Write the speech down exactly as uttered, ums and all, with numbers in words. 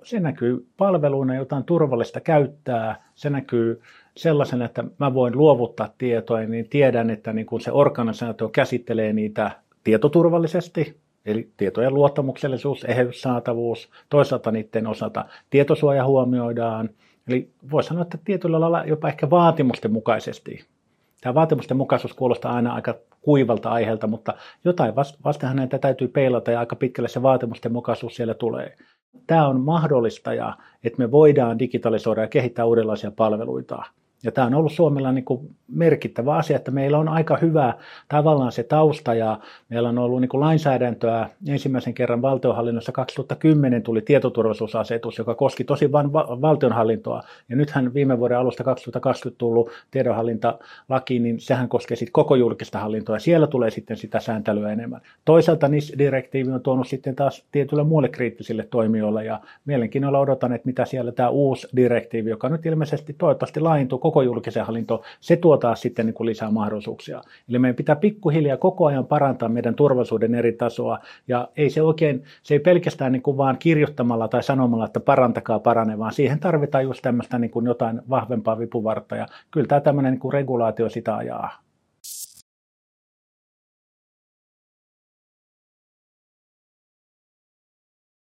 se näkyy palveluina, jota on turvallista käyttää. Se näkyy sellaisena, että mä voin luovuttaa tietoja, niin tiedän, että niin kun se organisaatio käsittelee niitä tietoturvallisesti, eli tietojen luottamuksellisuus, eheys, saatavuus, toisaalta niiden osalta tietosuoja huomioidaan. Eli voi sanoa, että tietyllä lailla jopa ehkä vaatimusten mukaisesti. Tämä vaatimusten mukaisuus kuulostaa aina aika kuivalta aiheelta, mutta jotain vastahan näitä täytyy peilata ja aika pitkälle se vaatimusten mukaisuus siellä tulee. Tämä on mahdollistaja, että me voidaan digitalisoida ja kehittää uudenlaisia palveluita. Ja tämä on ollut Suomella niin kuin merkittävä asia, että meillä on aika hyvä tavallaan se tausta ja meillä on ollut niin kuin lainsäädäntöä. Ensimmäisen kerran valtionhallinnossa kaksituhattakymmenen tuli tietoturvallisuusasetus, joka koski tosi vain valtionhallintoa. Ja nythän viime vuoden alusta kaksituhattakaksikymmentä tullut tiedonhallintalaki, niin sehän koskee sitten koko julkista hallintoa ja siellä tulee sitten sitä sääntelyä enemmän. Toisaalta N I S-direktiivi on tuonut sitten taas tietyille muille kriittisille toimijoille ja mielenkiinnolla odotan, että mitä siellä tämä uusi direktiivi, joka nyt ilmeisesti toivottavasti laajentuu koko julkiseen hallintoon, se tuo taas sitten niin kuin lisää mahdollisuuksia. Eli meidän pitää pikkuhiljaa koko ajan parantaa meidän turvallisuuden eri tasoa, ja ei se oikein, se ei pelkästään niin kuin vaan kirjoittamalla tai sanomalla, että parantakaa parane, vaan siihen tarvitaan just tämmöistä niin kuin jotain vahvempaa vipuvartta, ja kyllä tämä tämmöinen niin kuin regulaatio sitä ajaa.